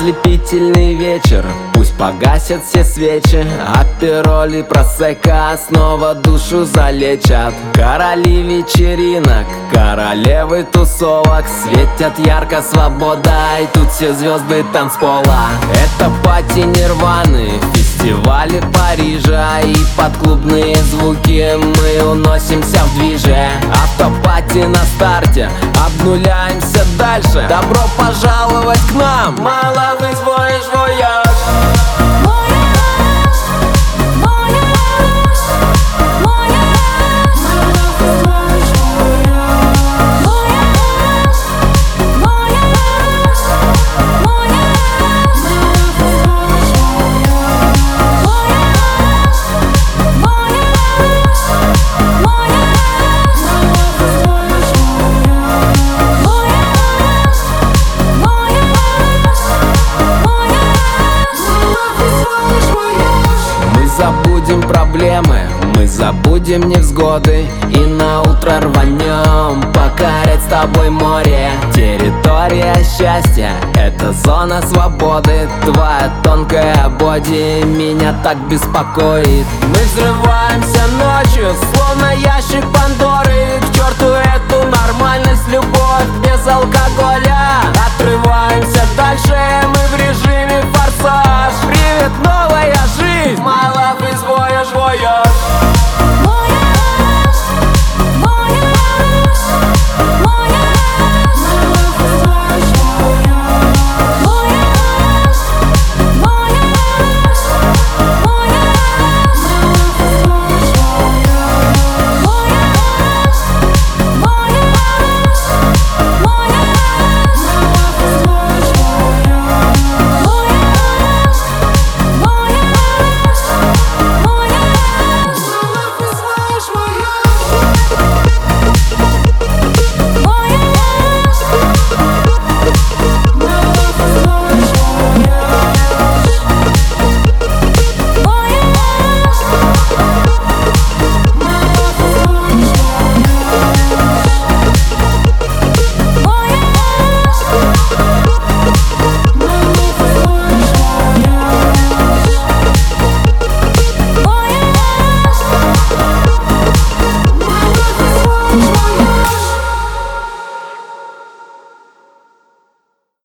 Ослепительный вечер, пусть погасят все свечи, апероль и просека снова душу залечат. Короли вечеринок, королевы тусовок, светят ярко свобода, и тут все звезды танцпола. Это пати Нирваны, фестивали Парижа, и под клубные звуки мы уносимся в движе. Автопати на старте, обнуляемся дальше. Добро пожаловать к нам, маловый звонишь вояж. Забудем проблемы, мы забудем невзгоды, и на утро рванем покорять с тобой море. Территория счастья, это зона свободы. Твоя тонкая боди меня так беспокоит. Мы взрываемся ночью, словно ящик Пандоры. К черту эту нормальность, любовь без алкоголя.